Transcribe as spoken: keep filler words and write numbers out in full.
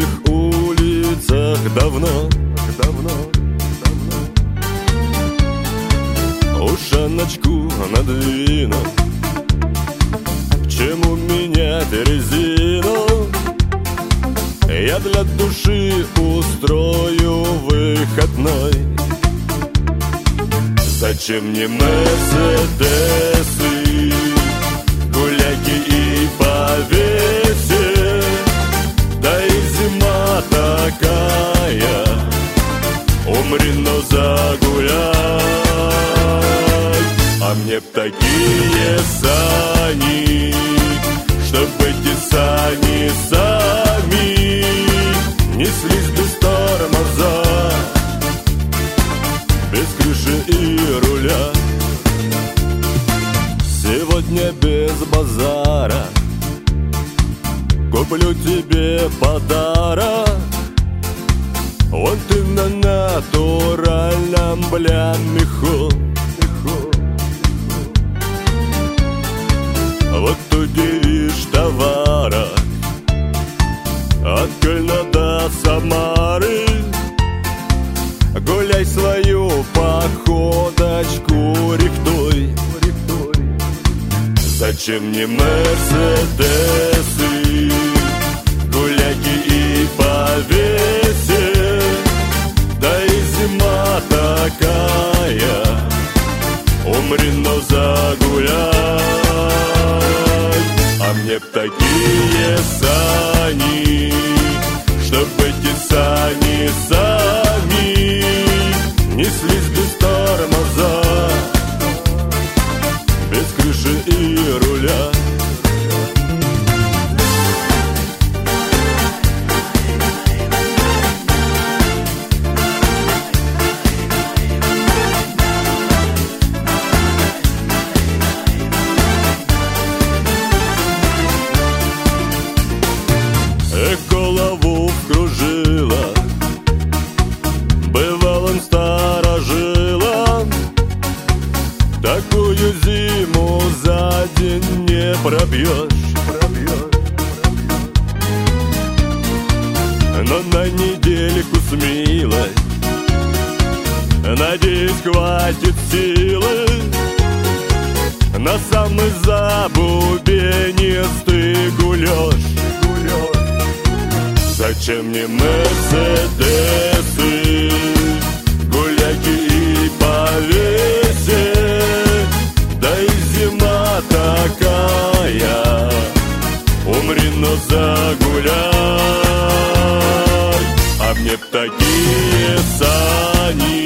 улицах давно, давно, давно. Ушаночку надвину, к чему менять резину? Я для души устрою выходной. Зачем мне мерседесы, гуляки и повесе? Да и зима такая, умри, но загуляй. А мне б такие сани, чтоб эти сани сами неслись без тормоза, без крыши и руля. Сегодня без базара куплю тебе подарок. Вон ты на натуральном, бля, меху. Вот удивишь товара от Кельна до Самары. Гуляй свою походочку рихтуй. Зачем мне мерседесы, гуляки и повесе? Да и зима такая, умри, но загуляй. А мне б такие сани, чтоб эти сани сами неслись без тормоза, без крыши и руля. Эх, голову вкружила, бывал он старожилом. Такую зиму за день не пробьешь, но на недельку с милой, надеюсь, хватит силы на самый забубенистый гулёж. Зачем мне мерседесы, гуляки и повесе? Да и зима такая, умри, но загуляй. А мне б такие сани,